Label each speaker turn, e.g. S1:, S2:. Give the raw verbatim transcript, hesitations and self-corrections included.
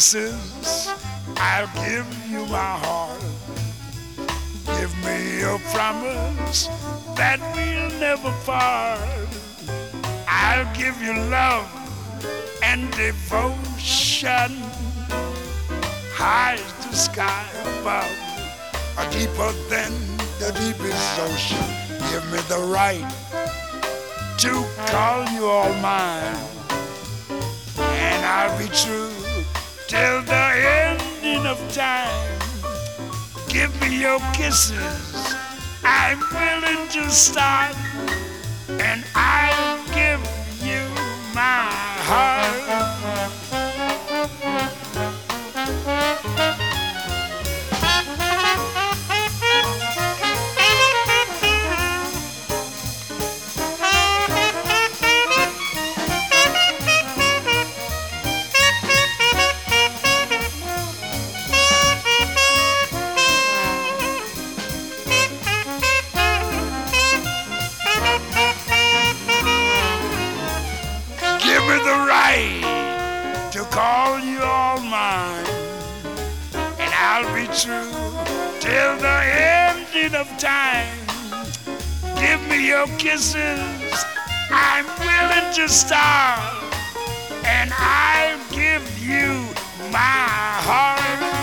S1: kisses, I'll give you my heart. Give me a promise that we'll never part. I'll give you love and devotion, high as the sky above, or deeper than the deepest ocean. Give me the right to call you all mine, and I'll be true till the ending of time. Give me your kisses, I'm willing to start, and I'll give you my heart. Give me the right to call you all mine, and I'll be true till the ending of time. Give me your kisses, I'm willing to starve, and I'll give you my heart.